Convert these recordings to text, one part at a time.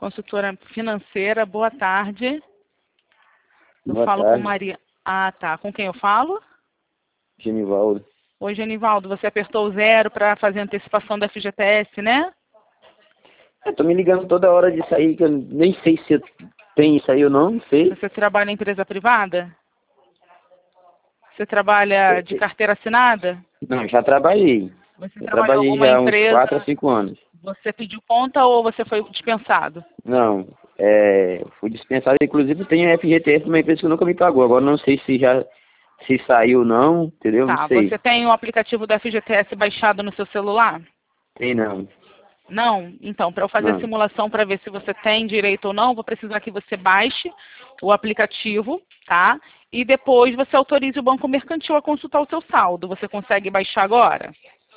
Consultora financeira, boa tarde. Eu Boa falo tarde. com Maria. Ah, tá. Com quem eu falo? Genivaldo. Oi, Genivaldo. Você apertou o 0 para fazer a antecipação da FGTS, né? Eu tô me ligando toda hora disso aí, que eu nem sei se tem isso aí ou não sei. Você trabalha em empresa privada? Você trabalha de carteira assinada? Não, já trabalhei. Você Já trabalhou em trabalhei alguma já há uns empresa? 4 a 5 anos. Você pediu conta ou você foi dispensado? Não, fui dispensado. Inclusive tenho FGTS numa empresa que nunca me pagou. Agora não sei se saiu ou não, entendeu? Não Tá. sei. Você tem o aplicativo da FGTS baixado no seu celular? Tem não. Não? Então, para eu fazer a Não. simulação para ver se você tem direito ou não, vou precisar que você baixe o aplicativo, tá? E depois você autorize o Banco Mercantil a consultar o seu saldo. Você consegue baixar agora?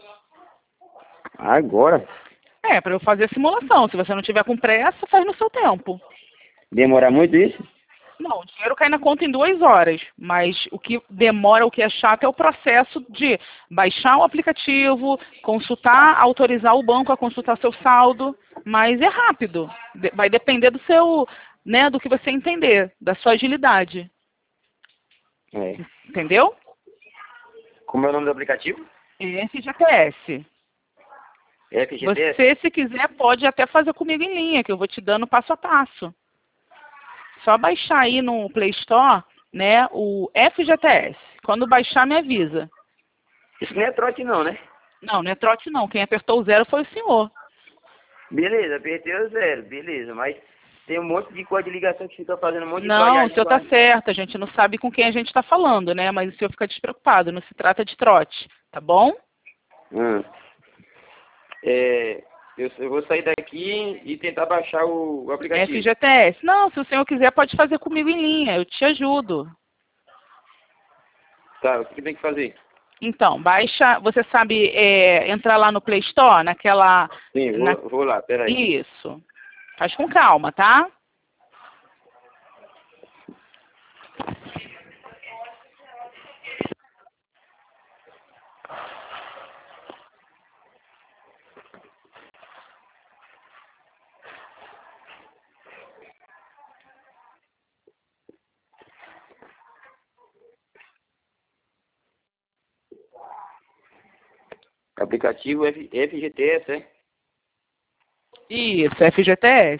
Agora? Para eu fazer a simulação. Se você não tiver com pressa, faz no seu tempo. Demora muito isso? Não, o dinheiro cai na conta em 2 horas, mas o que demora, o que é chato é o processo de baixar o aplicativo, consultar, autorizar o banco a consultar seu saldo, mas é rápido. Vai depender do seu, né, do que você entender, da sua agilidade. É. Entendeu? Como é o nome do aplicativo? FGTS. FGTS? Você, se quiser, pode até fazer comigo em linha, que eu vou te dando passo a passo. Só baixar aí no Play Store, né, o FGTS. Quando baixar, me avisa. Isso não é trote não, né? Não, não é trote não. Quem apertou o 0 foi o senhor. Beleza, apertei o 0, beleza, mas tem um monte de código de ligação que fica fazendo um monte de Não, o trollagem senhor lá. está certo. A gente não sabe com quem a gente está falando, né? Mas o senhor fica despreocupado. Não se trata de trote, tá bom? Eu vou sair daqui e tentar baixar o aplicativo. FGTS. Não, se o senhor quiser, pode fazer comigo em linha. Eu te ajudo. Tá, o que tem que fazer? Então, baixa. Você sabe entrar lá no Play Store, naquela. Sim, vou lá, peraí. Isso. Faz com calma, tá? Aplicativo FGTS, é? Isso, FGTS.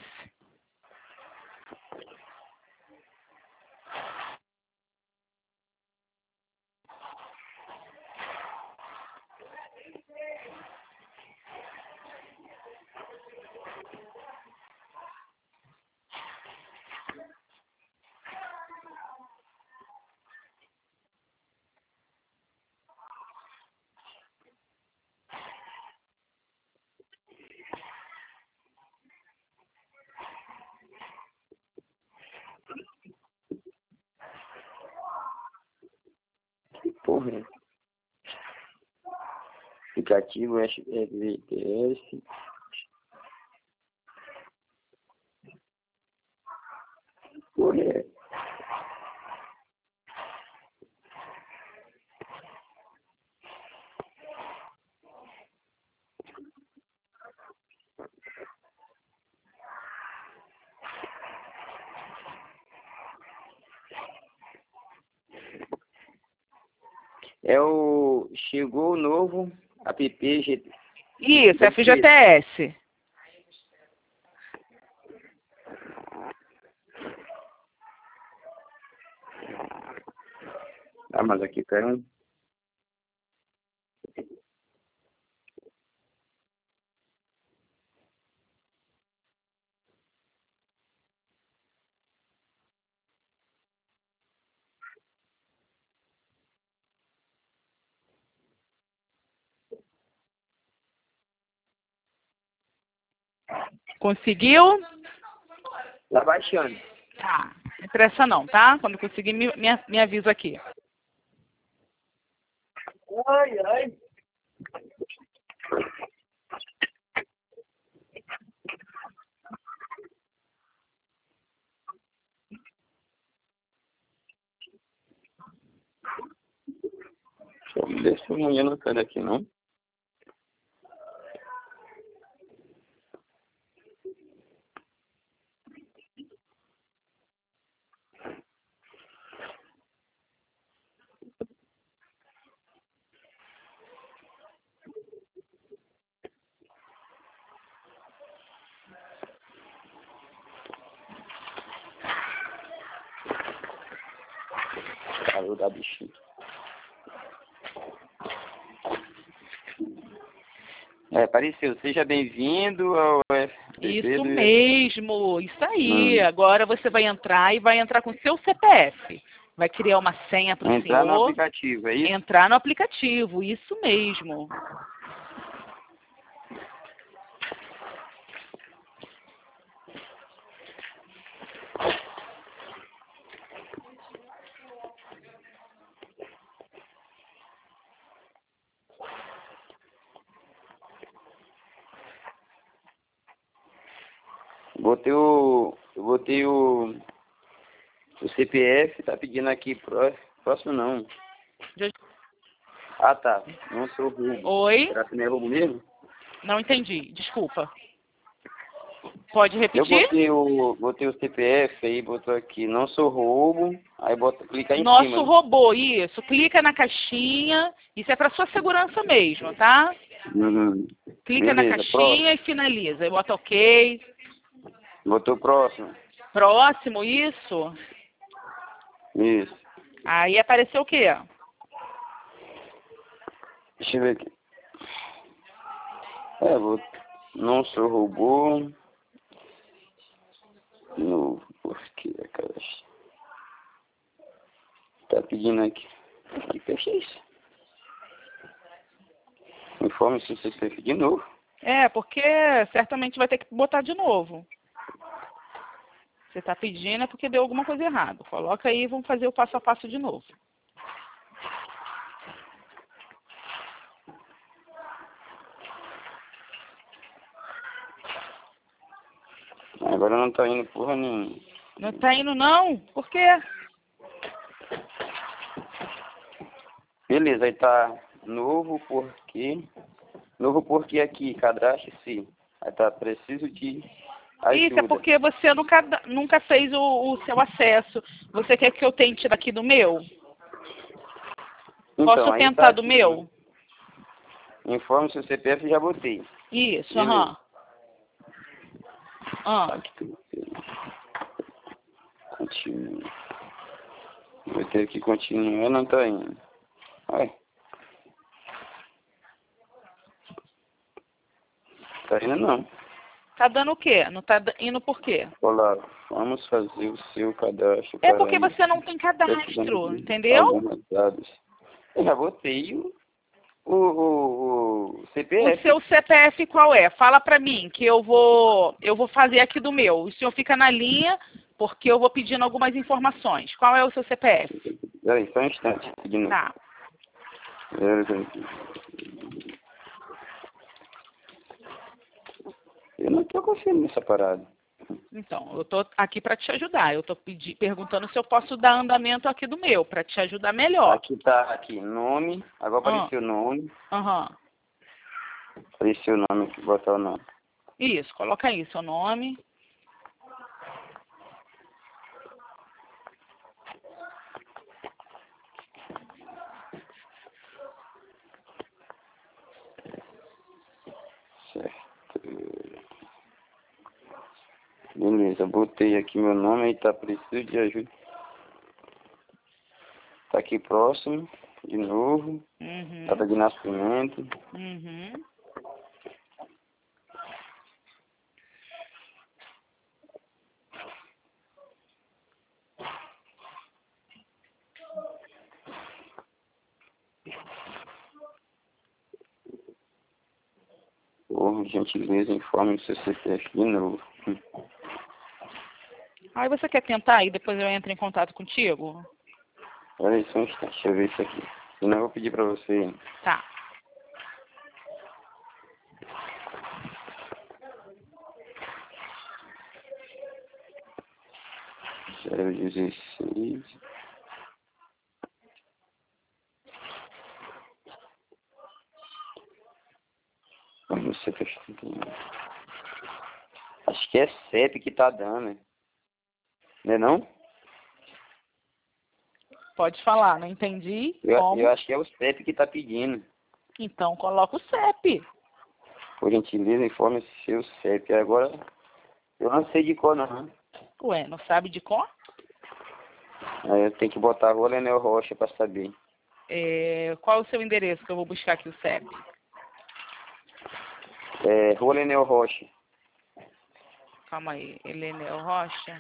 Que porra, é? Aplicativo FGTS. Porra, é? Chegou o novo app GT. Isso, FGTS. Ah, mas aqui caiu. Conseguiu? Tá baixando. Tá. Não pressa não, tá? Quando conseguir, me avisa aqui. Ai, ai. Deixa a mulher não sair daqui, não. eu da bichinha. Apareceu. Seja bem-vindo ao FTP Isso do... mesmo, isso aí. Agora você vai entrar e vai entrar com seu CPF. Vai criar uma senha para o Entrar no senhor. aplicativo, é isso? Entrar no aplicativo, isso mesmo. Eu botei o CPF, tá pedindo aqui, próximo não. Ah, tá. Não sou roubo. Oi? Será que não é roubo mesmo? Não entendi, desculpa. Pode Eu repetir? botei o CPF aí, botou aqui, não sou roubo, aí clica em Nosso cima. robô, isso. Clica na caixinha. Isso é para sua segurança mesmo, tá? Uhum. Clica na Beleza, caixinha e finaliza. E bota OK. botou próximo. Próximo, isso. Isso. Aí apareceu o quê? Deixa eu ver aqui. Não sou robô. No porquê, cara? Tá pedindo aqui. Que peixe é isso? Informe se você CPF de novo. É, porque certamente vai ter que botar de novo. Você está pedindo é porque deu alguma coisa errada. Coloca aí e vamos fazer o passo a passo de novo. Agora não tá indo porra nenhuma. Não está indo não? Por quê? Beleza, aí tá novo porquê. Novo porquê aqui, cadastre-se. Aí tá, preciso de ajuda. Isso é porque você nunca fez o seu acesso. Você quer que eu tente daqui do meu? Então, Posso aí tentar tá do aqui, meu? informe seu CPF, já botei. Isso, Beleza. aham. Aqui, continua. Vou ter que continuar, não tá indo. Ai. Tá indo não. Tá dando o quê? Não tá indo por quê? Olá, vamos fazer o seu cadastro. É para porque isso. você não tem cadastro, Precisamos de entendeu? alguns dados. Eu já botei o O CPF. seu CPF qual é? Fala pra mim que eu vou fazer aqui do meu. O senhor fica na linha porque eu vou pedindo algumas informações. Qual é o seu CPF? Peraí, só um instante. De novo. Tá. Eu não tô conseguindo essa parada. Então, eu tô aqui para te ajudar. Eu tô perguntando se eu posso dar andamento aqui do meu para te ajudar melhor. Aqui tá, aqui, nome. Agora apareceu o nome. Aham. Apareceu o nome aqui, botar o nome. Isso, coloca aí seu nome. Beleza, botei aqui meu nome, aí tá, preciso de ajuda. Tá aqui próximo, de novo. Data de nascimento. Por gentileza, informe o seu CPF de novo. Aí você quer tentar e depois eu entro em contato contigo? Olha só um instante, deixa eu ver isso aqui. Senão eu vou pedir pra você. Tá. Zero 16. Vamos ser Acho que é 7 que tá dando, né? Não é não? Pode falar, não entendi. Eu acho que é o CEP que tá pedindo. Então coloca o CEP. Por gentileza, informe seu CEP. Agora, eu não sei de cor não. Ué, não sabe de cor? Aí eu tenho que botar a Rua Leonel Rocha para saber. Qual é o seu endereço que eu vou buscar aqui o CEP? Rua Leonel Rocha. Calma aí, Helenel Rocha.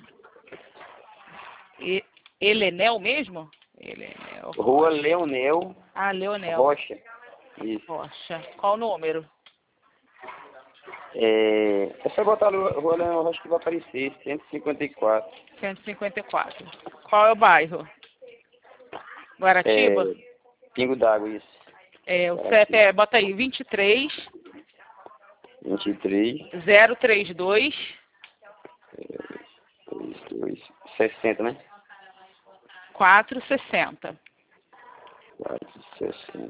Helenel mesmo? Helenel Rua Rocha. Leonel Leonel Rocha. Isso. Rocha. Qual o número? É só botar Rua Leonel Rocha que vai aparecer. 154. 154. Qual é o bairro? Guaratiba? Pingo d'Água, isso. O CEP bota aí, 23 23 032 60, né? 460. 460.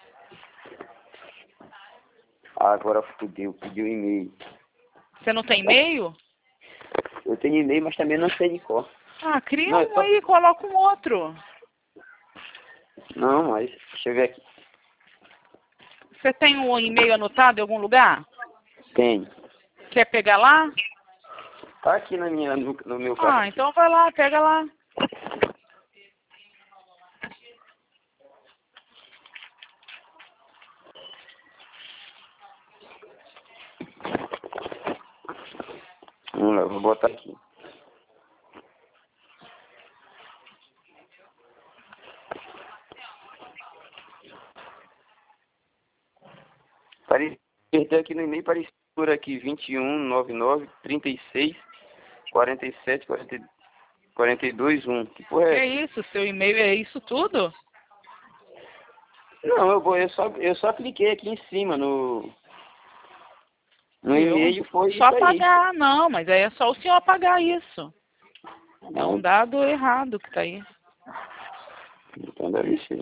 Agora fudeu, pediu e-mail. Você não tem e-mail? Eu tenho e-mail, mas também não sei de qual. Cria Não, um aí, coloca um outro. Não, mas deixa eu ver aqui. Você tem um e-mail anotado em algum lugar? Tem. Quer pegar lá? Tá aqui no meu carro. Então vai lá, pega lá. Vamos lá, eu vou botar aqui. Perdeu aqui no e-mail, apareceu por aqui 2199 36 47 42 1. Que porra Que é é essa? isso? Seu e-mail é isso tudo? Não, eu só cliquei aqui em cima no e-mail, foi Só isso aí. apagar, não, mas aí é só o senhor apagar isso. É um Não, dado errado que tá aí. então deve ser.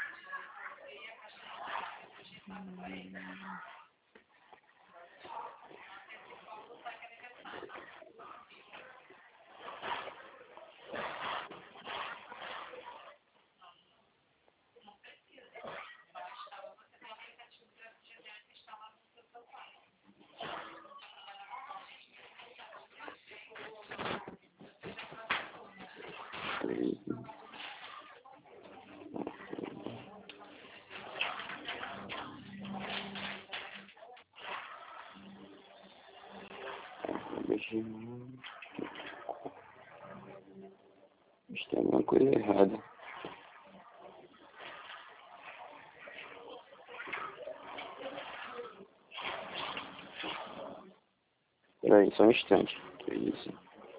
Tem alguma coisa errada. Peraí, só um instante. Que isso?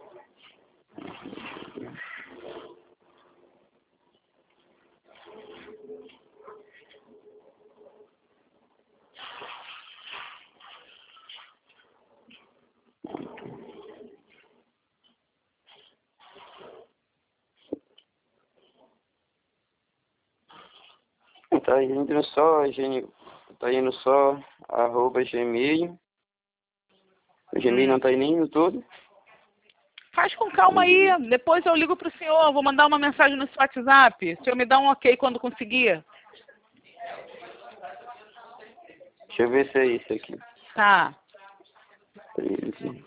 Tá indo só, tá indo só @gmail. O Gmail não tá aí nem no todo. Faz com calma aí. Depois eu ligo pro senhor. Vou mandar uma mensagem no seu WhatsApp. O senhor me dá um ok quando conseguir. Deixa eu ver se é isso aqui. Tá. 13.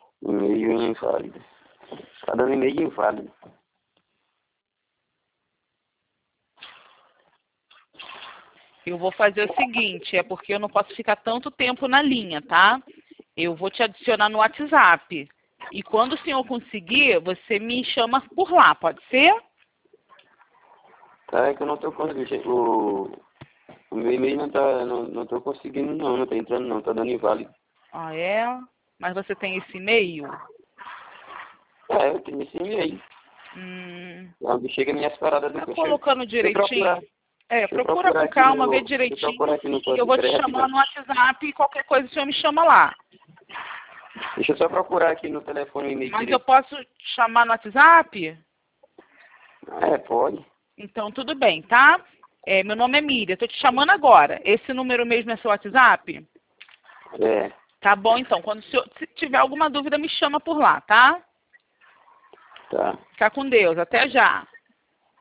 E-mail inválido. Tá dando e-mail inválido. Eu vou fazer o seguinte, é porque eu não posso ficar tanto tempo na linha, tá? Eu vou te adicionar no WhatsApp. E quando o senhor conseguir, você me chama por lá, pode ser? Tá, é que eu não tô conseguindo. O meu e-mail não tô conseguindo não tá entrando não, tá dando inválido. Ah, é? Mas você tem esse e-mail? É, eu tenho esse e-mail. Onde chega minhas paradas do Tá cachorro. colocando direitinho? Procura Procurar com aqui calma, vê deixa eu direitinho. procurar aqui no E eu vou te Pode Crer, chamar no WhatsApp e qualquer coisa o senhor me chama lá. Deixa eu só procurar aqui no telefone o e-mail Mas eu direito. posso chamar no WhatsApp? É, pode. Então tudo bem, tá? Meu nome é Miriam, tô te chamando agora. Esse número mesmo é seu WhatsApp? É, Tá bom, então. Quando o senhor, se tiver alguma dúvida, me chama por lá, tá? tá. Fica com Deus. Até já.